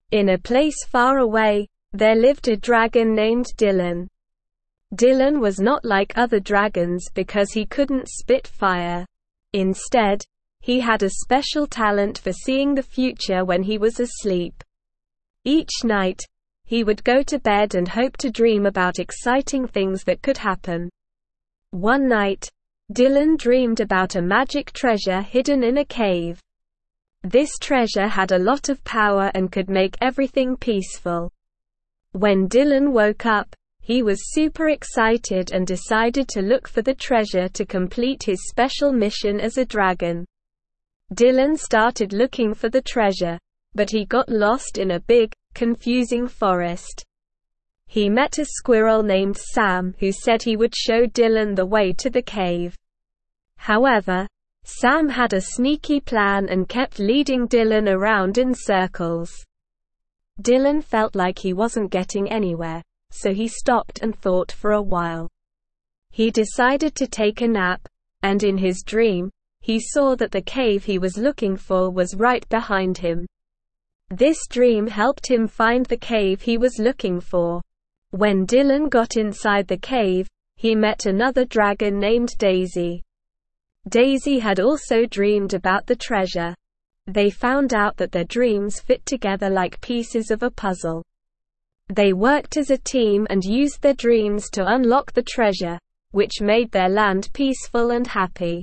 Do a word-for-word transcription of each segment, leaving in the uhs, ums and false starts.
In a place far away, there lived a dragon named Dylan. Dylan was not like other dragons because he couldn't spit fire. Instead, he had a special talent for seeing the future when he was asleep. Each night, he would go to bed and hope to dream about exciting things that could happen. One night, Dylan dreamed about a magic treasure hidden in a cave. This treasure had a lot of power and could make everything peaceful. When Dylan woke up, he was super excited and decided to look for the treasure to complete his special mission as a dragon. Dylan started looking for the treasure, but he got lost in a big, confusing forest. He met a squirrel named Sam who said he would show Dylan the way to the cave. However, Sam had a sneaky plan and kept leading Dylan around in circles. Dylan felt like he wasn't getting anywhere, so he stopped and thought for a while. He decided to take a nap, and in his dream, he saw that the cave he was looking for was right behind him. This dream helped him find the cave he was looking for. When Dylan got inside the cave, he met another dragon named Daisy. Daisy had also dreamed about the treasure. They found out that their dreams fit together like pieces of a puzzle. They worked as a team and used their dreams to unlock the treasure, which made their land peaceful and happy.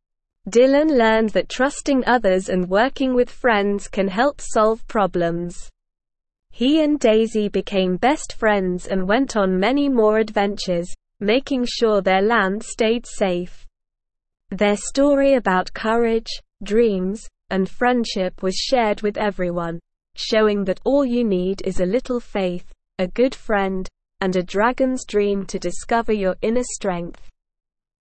Dylan learned that trusting others and working with friends can help solve problems. He and Daisy became best friends and went on many more adventures, making sure their land stayed safe. Their story about courage, dreams, and friendship was shared with everyone, showing that all you need is a little faith, a good friend, and a dragon's dream to discover your inner strength.